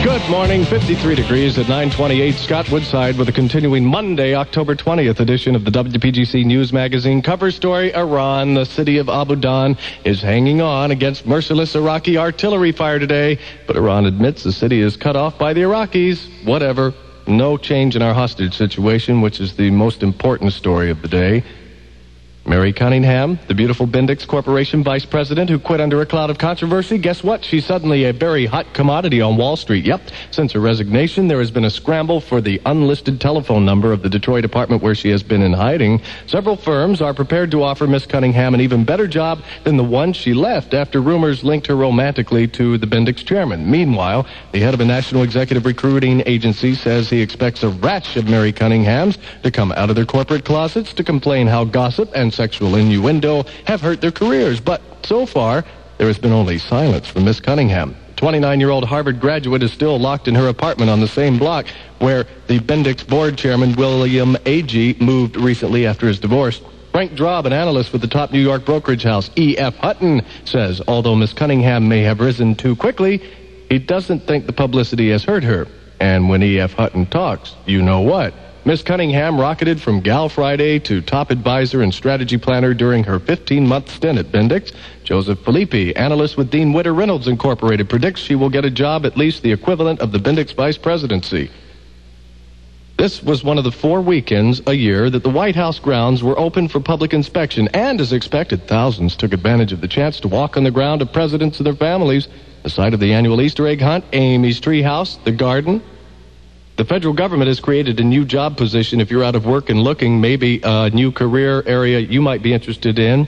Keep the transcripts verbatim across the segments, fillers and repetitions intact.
Good morning, fifty-three degrees at nine twenty-eight. Scott Woodside with a continuing Monday, October twentieth edition of the W P G C News Magazine. Cover story, Iran, the city of Abu Dhabi, is hanging on against merciless Iraqi artillery fire today. But Iran admits the city is cut off by the Iraqis. Whatever. No change in our hostage situation, which is the most important story of the day. Mary Cunningham, the beautiful Bendix Corporation vice president who quit under a cloud of controversy, guess what? She's suddenly a very hot commodity on Wall Street. Yep, since her resignation, there has been a scramble for the unlisted telephone number of the Detroit apartment where she has been in hiding. Several firms are prepared to offer Miss Cunningham an even better job than the one she left after rumors linked her romantically to the Bendix chairman. Meanwhile, the head of a national executive recruiting agency says he expects a rash of Mary Cunninghams to come out of their corporate closets to complain how gossip and sexual innuendo have hurt their careers. But so far, there has been only silence from Miss Cunningham. twenty-nine-year-old Harvard graduate is still locked in her apartment on the same block where the Bendix board chairman William Agee moved recently after his divorce. Frank Draub, an analyst with the top New York brokerage house E F Hutton, says although Miss Cunningham may have risen too quickly, he doesn't think the publicity has hurt her. And when E F Hutton talks, you know what? Miss Cunningham rocketed from Gal Friday to top advisor and strategy planner during her fifteen-month stint at Bendix. Joseph Filippi, analyst with Dean Witter Reynolds Incorporated, predicts she will get a job at least the equivalent of the Bendix vice presidency. This was one of the four weekends a year that the White House grounds were open for public inspection, and as expected, thousands took advantage of the chance to walk on the ground of presidents and their families, the site of the annual Easter egg hunt, Amy's Treehouse, the garden. The federal government has created a new job position if you're out of work and looking, maybe a new career area you might be interested in.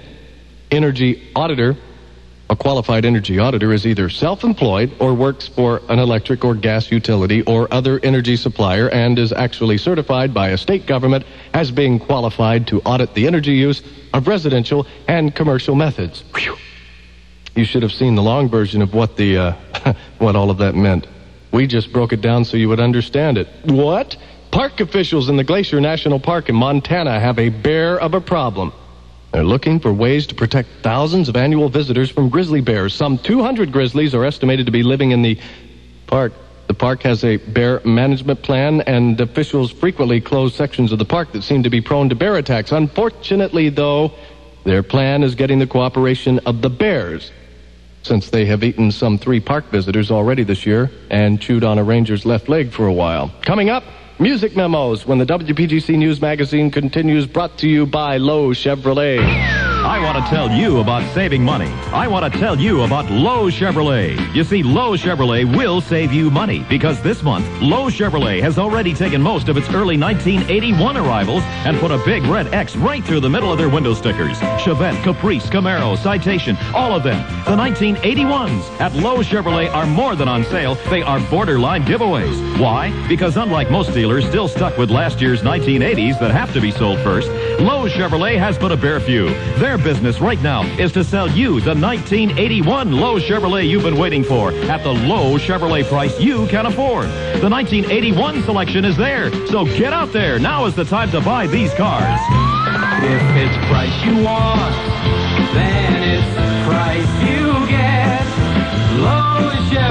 Energy auditor. A qualified energy auditor is either self-employed or works for an electric or gas utility or other energy supplier and is actually certified by a state government as being qualified to audit the energy use of residential and commercial methods. Whew. You should have seen the long version of what the uh, what all of that meant. We just broke it down so you would understand it. What? Park officials in the Glacier National Park in Montana have a bear of a problem. They're looking for ways to protect thousands of annual visitors from grizzly bears. Some two hundred grizzlies are estimated to be living in the park. The park has a bear management plan, and officials frequently close sections of the park that seem to be prone to bear attacks. Unfortunately, though, their plan is getting the cooperation of the bears, since they have eaten some three park visitors already this year and chewed on a ranger's left leg for a while. Coming up, music memos when the W P G C News Magazine continues, brought to you by Lowe Chevrolet. I want to tell you about saving money. I want to tell you about Lowe Chevrolet. You see, Lowe Chevrolet will save you money because this month, Lowe Chevrolet has already taken most of its early nineteen eighty-one arrivals and put a big red X right through the middle of their window stickers. Chevette, Caprice, Camaro, Citation, all of them. The nineteen eighty-ones at Lowe Chevrolet are more than on sale. They are borderline giveaways. Why? Because unlike most dealers still stuck with last year's nineteen eighties that have to be sold first, Lowe Chevrolet has but a bare few. Their business right now is to sell you the nineteen eighty-one Lowe Chevrolet you've been waiting for at the Lowe Chevrolet price you can afford. The nineteen eighty-one selection is there, so get out there. Now is the time to buy these cars. If it's price you want, then it's price you get. Lowe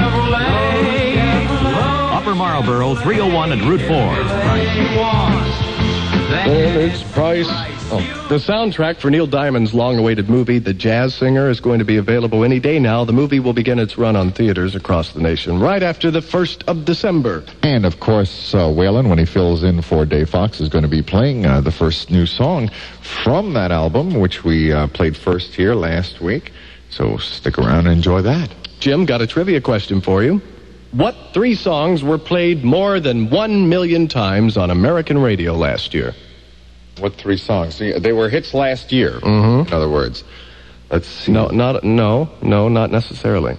Chevrolet. Lowe Upper Marlboro, three oh one and Route four. Price you want, then Then it's price. Oh. The soundtrack for Neil Diamond's long-awaited movie, The Jazz Singer, is going to be available any day now. The movie will begin its run on theaters across the nation right after the first of December. And, of course, uh, Waylon, when he fills in for Dave Fox, is going to be playing uh, the first new song from that album, which we uh, played first here last week. So stick around and enjoy that. Jim, got a trivia question for you. What three songs were played more than one million times on American radio last year? What three songs? They were hits last year, Mm-hmm. in other words. Let's see. No, not, no, no, not necessarily.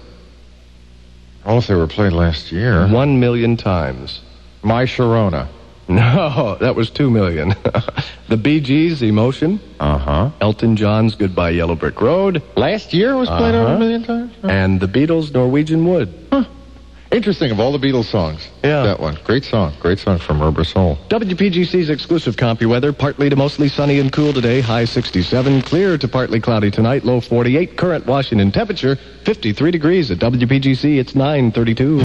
Oh, if they were played last year. One million times. My Sharona. No, that was two million. The Bee Gees, Emotion. Uh-huh. Elton John's Goodbye Yellow Brick Road. Last year was played Uh-huh. over a million times? Huh. And the Beatles' Norwegian Wood. Huh. Interesting, of all the Beatles songs. Yeah. That one. Great song. Great song from Rubber Soul. W P G C's exclusive CompuWeather. Partly to mostly sunny and cool today. High sixty-seven. Clear to partly cloudy tonight. Low forty-eight. Current Washington temperature fifty-three degrees. At W P G C, it's nine thirty-two.